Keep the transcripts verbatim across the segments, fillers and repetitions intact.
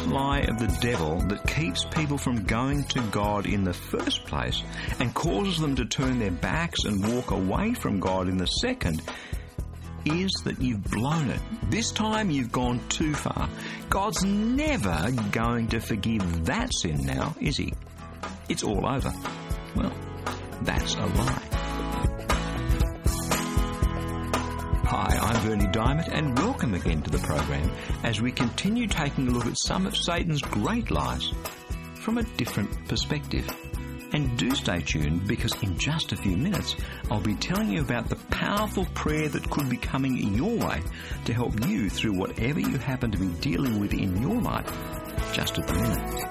lie of the devil that keeps people from going to God in the first place and causes them to turn their backs and walk away from God in the second is that you've blown it. This time you've gone too far. God's never going to forgive that sin now, is he? It's all over. Well, that's a lie. Hi, I'm Bernie Diamond, and welcome again to the program as we continue taking a look at some of Satan's great lies from a different perspective. And do stay tuned, because in just a few minutes I'll be telling you about the powerful prayer that could be coming your way to help you through whatever you happen to be dealing with in your life just at the minute.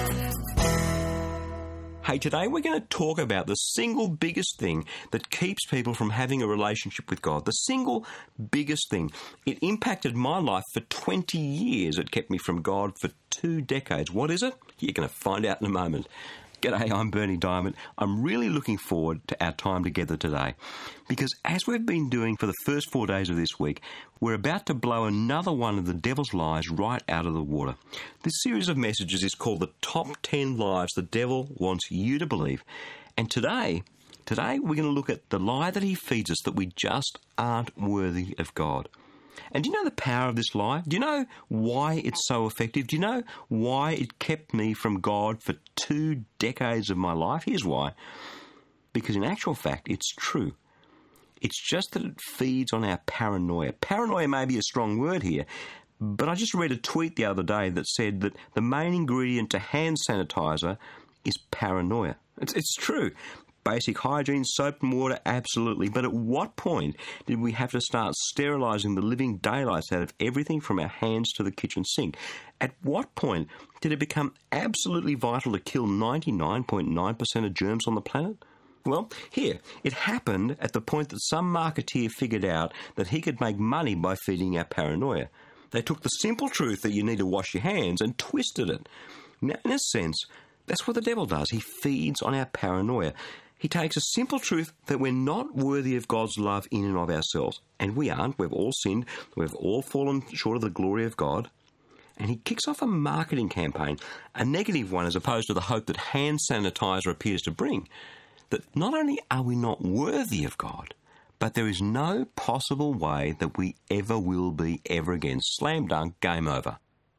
Hey, today we're going to talk about the single biggest thing that keeps people from having a relationship with God. The single biggest thing. It impacted my life for twenty years. It kept me from God for two decades. What is it? You're going to find out in a moment. G'day, I'm Bernie Diamond. I'm really looking forward to our time together today, because as we've been doing for the first four days of this week, we're about to blow another one of the devil's lies right out of the water. This series of messages is called the Top ten Lies the Devil Wants You to Believe. And today, today we're going to look at the lie that he feeds us that we just aren't worthy of God. And do you know the power of this lie? Do you know why it's so effective? Do you know why it kept me from God for two decades of my life? Here's why. Because in actual fact, it's true. It's just that it feeds on our paranoia. Paranoia may be a strong word here, but I just read a tweet the other day that said that the main ingredient to hand sanitizer is paranoia. It's, it's true. Basic hygiene, soap and water, absolutely. But at what point did we have to start sterilising the living daylights out of everything from our hands to the kitchen sink? At what point did it become absolutely vital to kill ninety-nine point nine percent of germs on the planet? Well, here, it happened at the point that some marketeer figured out that he could make money by feeding our paranoia. They took the simple truth that you need to wash your hands and twisted it. Now, in a sense, that's what the devil does. He feeds on our paranoia. He takes a simple truth that we're not worthy of God's love in and of ourselves. And we aren't. We've all sinned. We've all fallen short of the glory of God. And he kicks off a marketing campaign, a negative one as opposed to the hope that hand sanitizer appears to bring, that not only are we not worthy of God, but there is no possible way that we ever will be ever again. Slam dunk, game over.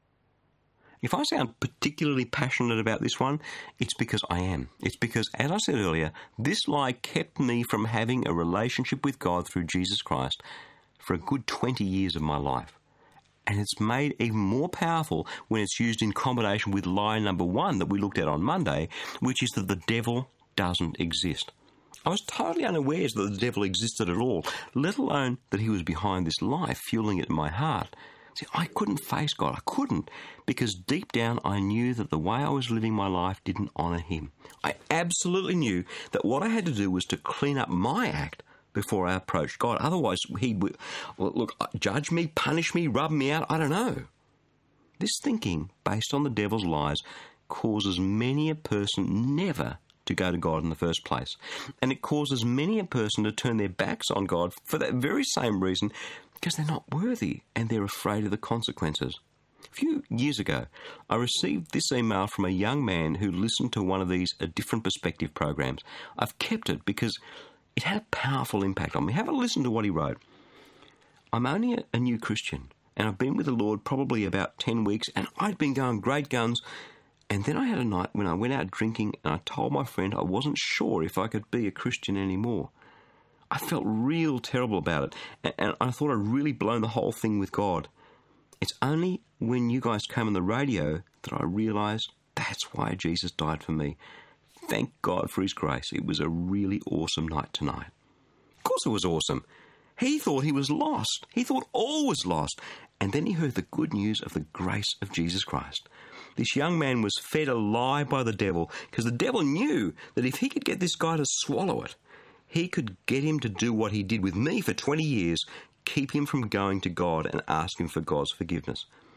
If I sound particularly passionate about this one, it's because I am. It's because, as I said earlier, this lie kept me from having a relationship with God through Jesus Christ for a good twenty years of my life. And it's made even more powerful when it's used in combination with lie number one that we looked at on Monday, which is that the devil doesn't exist. I was totally unaware that the devil existed at all, let alone that he was behind this lie, fueling it in my heart. See, I couldn't face God. I couldn't, because deep down I knew that the way I was living my life didn't honour him. I absolutely knew that what I had to do was to clean up my act before I approached God. Otherwise, he would, well, look, judge me, punish me, rub me out, I don't know. This thinking, based on the devil's lies, causes many a person never to go to God in the first place. And it causes many a person to turn their backs on God for that very same reason, because they're not worthy and they're afraid of the consequences. A few years ago, I received this email from a young man who listened to one of these A Different Perspective programs. I've kept it because it had a powerful impact on me. Have a listen to what he wrote. I'm only a, a new Christian, and I've been with the Lord probably about ten weeks, and I'd been going great guns. And then I had a night when I went out drinking, and I told my friend I wasn't sure if I could be a Christian anymore. I felt real terrible about it, and, and I thought I'd really blown the whole thing with God. It's only when you guys came on the radio that I realised that's why Jesus died for me. Thank God for his grace. It was a really awesome night tonight. Of course it was awesome. He thought he was lost. He thought all was lost. And then he heard the good news of the grace of Jesus Christ. This young man was fed a lie by the devil, because the devil knew that if he could get this guy to swallow it, he could get him to do what he did with me for twenty years, keep him from going to God and asking for God's forgiveness.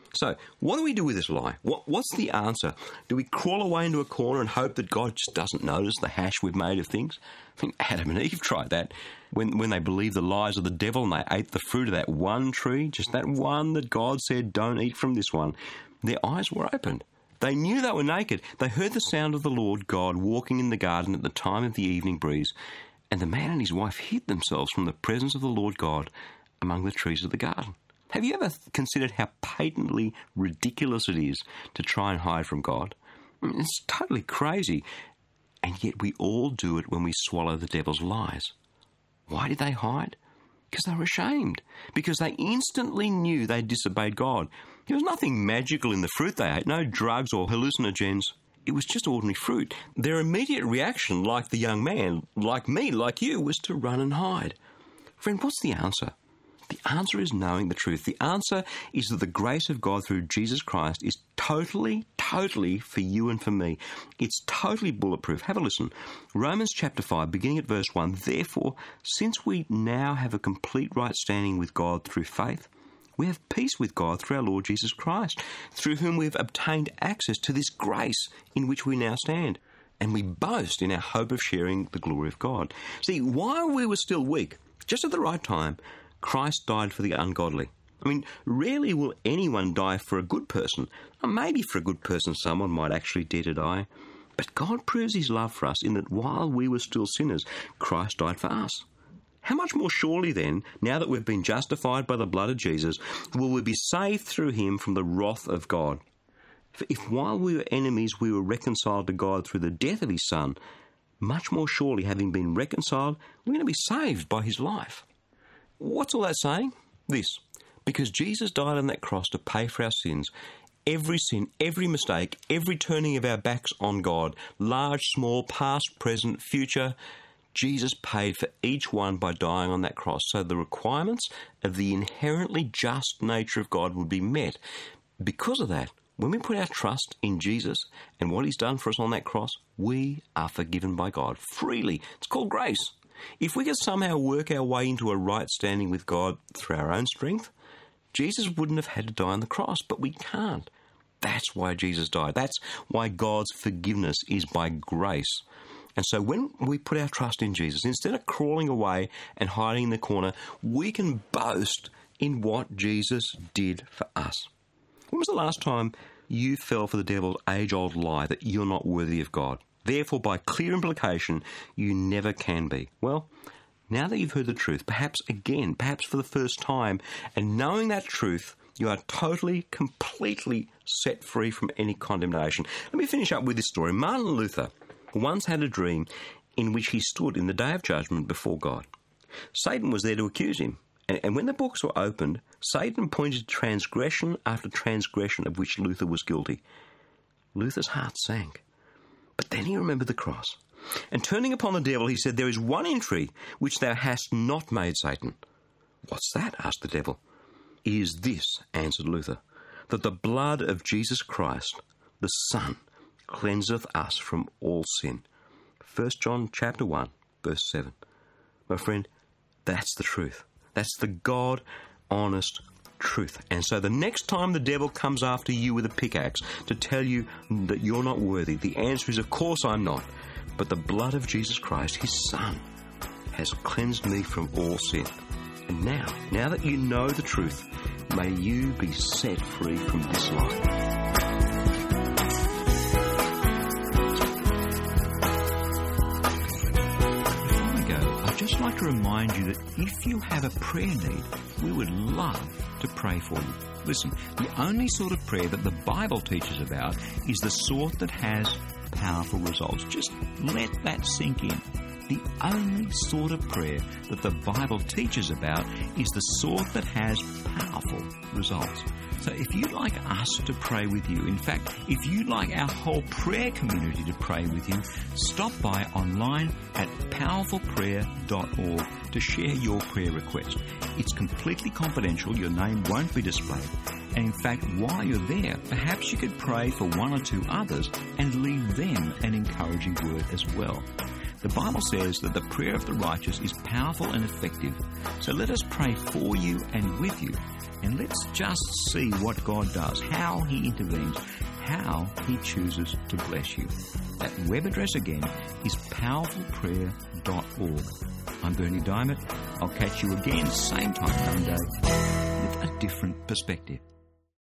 So, what do we do with this lie? What, what's the answer? Do we crawl away into a corner and hope that God just doesn't notice the hash we've made of things? I think Adam and Eve tried that when, when they believed the lies of the devil and they ate the fruit of that one tree, just that one that God said, don't eat from this one. Their eyes were opened. They knew they were naked. They heard the sound of the Lord God walking in the garden at the time of the evening breeze, and the man and his wife hid themselves from the presence of the Lord God among the trees of the garden. Have you ever considered how patently ridiculous it is to try and hide from God? I mean, it's totally crazy, and yet we all do it when we swallow the devil's lies. Why did they hide? Because they were ashamed, because they instantly knew they disobeyed God. There was nothing magical in the fruit they ate, no drugs or hallucinogens. It was just ordinary fruit. Their immediate reaction, like the young man, like me, like you, was to run and hide. Friend, what's the answer? The answer is knowing the truth. The answer is that the grace of God through Jesus Christ is totally, totally for you and for me. It's totally bulletproof. Have a listen. Romans chapter five, beginning at verse one. Therefore, since we now have a complete right standing with God through faith, we have peace with God through our Lord Jesus Christ, through whom we have obtained access to this grace in which we now stand. And we boast in our hope of sharing the glory of God. See, while we were still weak, just at the right time, Christ died for the ungodly. I mean, rarely will anyone die for a good person. Maybe for a good person someone might actually dare to die. But God proves his love for us in that while we were still sinners, Christ died for us. How much more surely then, now that we've been justified by the blood of Jesus, will we be saved through him from the wrath of God? For if while we were enemies we were reconciled to God through the death of his Son, much more surely, having been reconciled, we're going to be saved by his life. What's all that saying? This. Because Jesus died on that cross to pay for our sins, every sin, every mistake, every turning of our backs on God, large, small, past, present, future, Jesus paid for each one by dying on that cross, so the requirements of the inherently just nature of God would be met. Because of that, when we put our trust in Jesus and what he's done for us on that cross, we are forgiven by God freely. It's called grace. If we could somehow work our way into a right standing with God through our own strength, Jesus wouldn't have had to die on the cross, but we can't. That's why Jesus died. That's why God's forgiveness is by grace. And so when we put our trust in Jesus, instead of crawling away and hiding in the corner, we can boast in what Jesus did for us. When was the last time you fell for the devil's age-old lie that you're not worthy of God? Therefore, by clear implication, you never can be. Well, now that you've heard the truth, perhaps again, perhaps for the first time, and knowing that truth, you are totally, completely set free from any condemnation. Let me finish up with this story. Martin Luther once had a dream in which he stood in the day of judgment before God. Satan was there to accuse him. And when the books were opened, Satan pointed to transgression after transgression of which Luther was guilty. Luther's heart sank. But then he remembered the cross. And turning upon the devil, he said, "There is one entry which thou hast not made, Satan." "What's that?" asked the devil. "It is this," answered Luther, "that the blood of Jesus Christ, the Son, cleanseth us from all sin." First John chapter one, verse seven. My friend, that's the truth. That's the God-honest truth. And so the next time the devil comes after you with a pickaxe to tell you that you're not worthy, the answer is, of course I'm not. But the blood of Jesus Christ, his Son, has cleansed me from all sin. And now, now that you know the truth, may you be set free from this lie. I'd like to remind you that if you have a prayer need, we would love to pray for you. Listen, the only sort of prayer that the Bible teaches about is the sort that has powerful results. Just let that sink in. The only sort of prayer that the Bible teaches about is the sort that has powerful results. So if you'd like us to pray with you, in fact, if you'd like our whole prayer community to pray with you, stop by online at powerful prayer dot org to share your prayer request. It's completely confidential. Your name won't be displayed. And in fact, while you're there, perhaps you could pray for one or two others and leave them an encouraging word as well. The Bible says that the prayer of the righteous is powerful and effective. So let us pray for you and with you And let's just see what God does, how he intervenes, how he chooses to bless you. That web address again is powerful prayer dot org. I'm Bernie Diamond. I'll catch you again same time Monday with a different perspective.